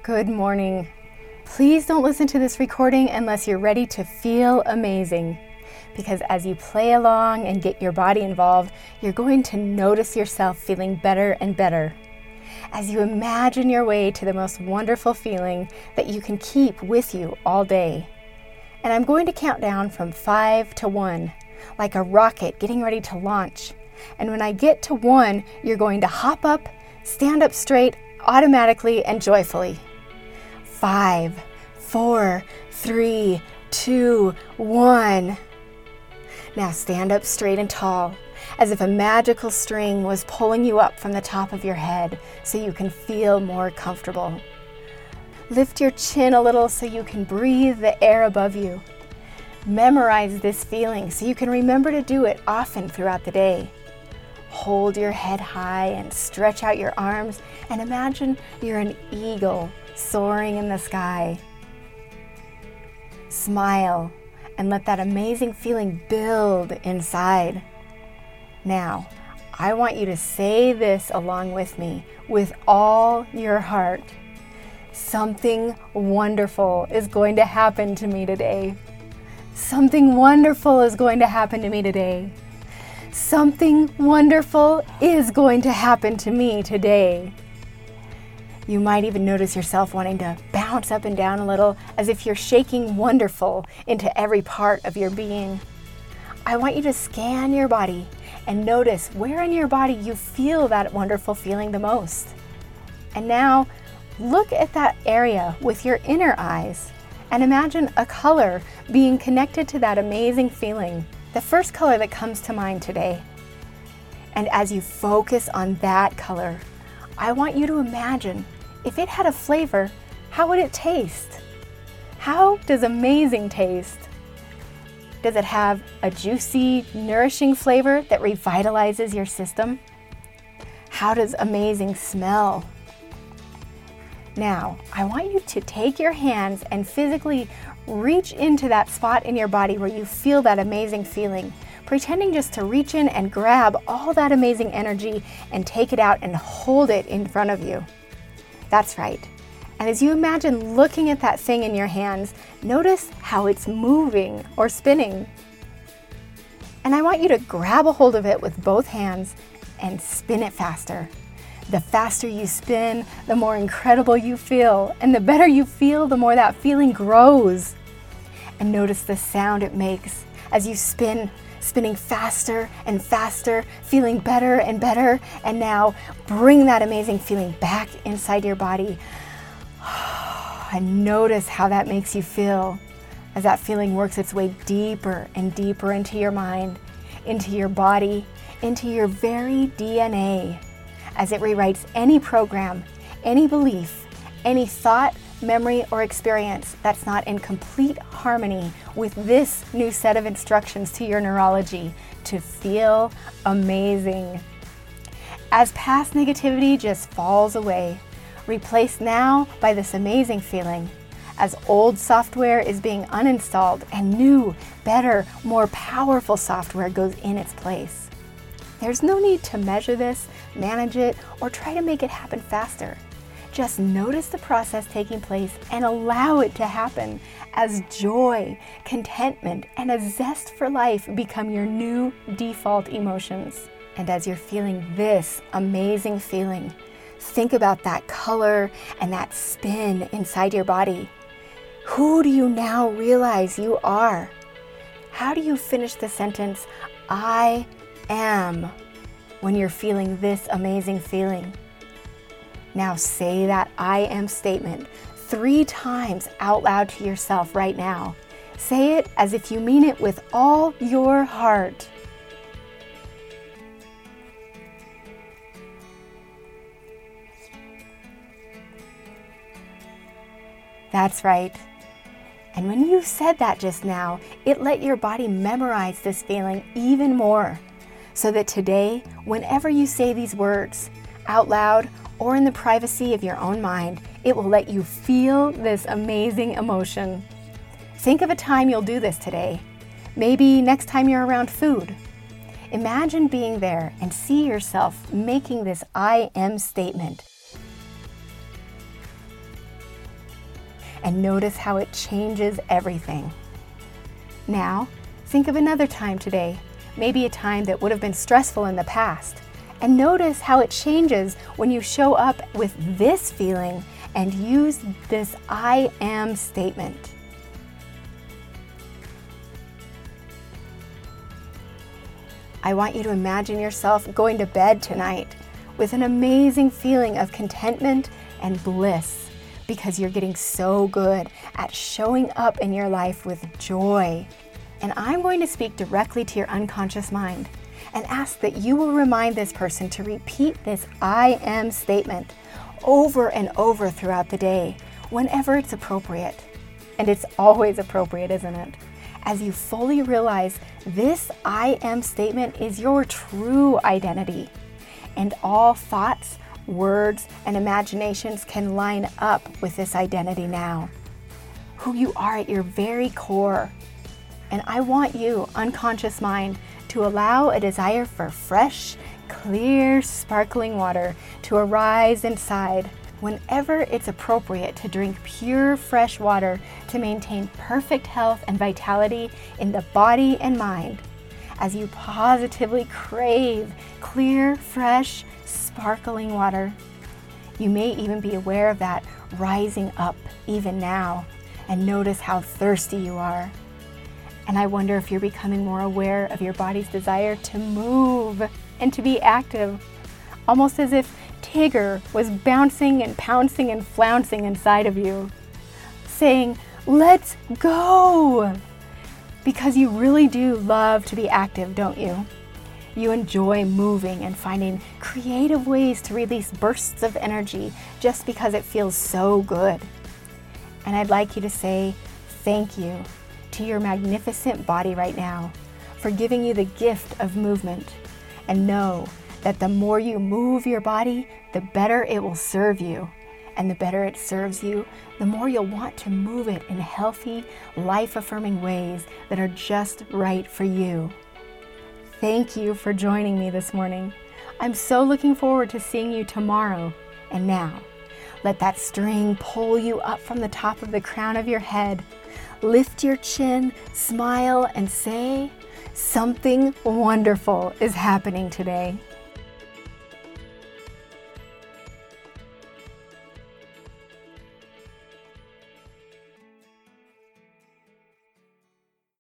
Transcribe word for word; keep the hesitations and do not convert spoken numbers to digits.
Good morning. Please don't listen to this recording unless you're ready to feel amazing. Because as you play along and get your body involved, you're going to notice yourself feeling better and better. As you imagine your way to the most wonderful feeling that you can keep with you all day. And I'm going to count down from five to one, like a rocket getting ready to launch. And when I get to one, you're going to hop up, stand up straight, automatically and joyfully. Five, four, three, two, one. Now stand up straight and tall, as if a magical string was pulling you up from the top of your head so you can feel more comfortable. Lift your chin a little so you can breathe the air above you. Memorize this feeling so you can remember to do it often throughout the day. Hold your head high and stretch out your arms and imagine you're an eagle soaring in the sky. Smile and let that amazing feeling build inside. Now, I want you to say this along with me with all your heart. Something wonderful is going to happen to me today. Something wonderful is going to happen to me today. Something wonderful is going to happen to me today. You might even notice yourself wanting to bounce up and down a little as if you're shaking wonderful into every part of your being. I want you to scan your body and notice where in your body you feel that wonderful feeling the most. And now look at that area with your inner eyes and imagine a color being connected to that amazing feeling. The first color that comes to mind today. And as you focus on that color, I want you to imagine if it had a flavor, how would it taste? How does amazing taste? Does it have a juicy, nourishing flavor that revitalizes your system? How does amazing smell? Now, I want you to take your hands and physically reach into that spot in your body where you feel that amazing feeling, pretending just to reach in and grab all that amazing energy and take it out and hold it in front of you. That's right. And as you imagine looking at that thing in your hands, notice how it's moving or spinning. And I want you to grab a hold of it with both hands and spin it faster. The faster you spin, the more incredible you feel. And the better you feel, the more that feeling grows. And notice the sound it makes as you spin, spinning faster and faster, feeling better and better. And now bring that amazing feeling back inside your body. And notice how that makes you feel as that feeling works its way deeper and deeper into your mind, into your body, into your very D N A. As it rewrites any program, any belief, any thought, memory, or experience that's not in complete harmony with this new set of instructions to your neurology to feel amazing. As past negativity just falls away, replaced now by this amazing feeling, as old software is being uninstalled and new, better, more powerful software goes in its place. There's no need to measure this, manage it, or try to make it happen faster. Just notice the process taking place and allow it to happen as joy, contentment, and a zest for life become your new default emotions. And as you're feeling this amazing feeling, think about that color and that spin inside your body. Who do you now realize you are? How do you finish the sentence, I am, when you're feeling this amazing feeling? Now say that I am statement three times out loud to yourself right now. Say it as if you mean it with all your heart. That's right. And when you said that just now, it let your body memorize this feeling even more. So that today, whenever you say these words out loud or in the privacy of your own mind, it will let you feel this amazing emotion. Think of a time you'll do this today. Maybe next time you're around food. Imagine being there and see yourself making this I am statement. and notice how it changes everything. Now, think of another time today, maybe a time that would have been stressful in the past, and notice how it changes when you show up with this feeling and use this I am statement. I want you to imagine yourself going to bed tonight with an amazing feeling of contentment and bliss because you're getting so good at showing up in your life with joy. And I'm going to speak directly to your unconscious mind and ask that you will remind this person to repeat this I am statement over and over throughout the day, whenever it's appropriate. And it's always appropriate, isn't it? As you fully realize this I am statement is your true identity, and all thoughts, words, and imaginations can line up with this identity now. Who you are at your very core. And I want you, unconscious mind, to allow a desire for fresh, clear, sparkling water to arise inside whenever it's appropriate to drink pure, fresh water to maintain perfect health and vitality in the body and mind. As you positively crave clear, fresh, sparkling water, you may even be aware of that rising up even now, and notice how thirsty you are. And I wonder if you're becoming more aware of your body's desire to move and to be active, almost as if Tigger was bouncing and pouncing and flouncing inside of you, saying, "Let's go!" Because you really do love to be active, don't you? You enjoy moving and finding creative ways to release bursts of energy just because it feels so good. And I'd like you to say thank you to your magnificent body right now for giving you the gift of movement, and know that the more you move your body, the better it will serve you. And the better it serves you, the more you'll want to move it in healthy, life-affirming ways that are just right for you. Thank you for joining me this morning. I'm so looking forward to seeing you tomorrow. And now, let that string pull you up from the top of the crown of your head. Lift your chin, smile, and say, something wonderful is happening today.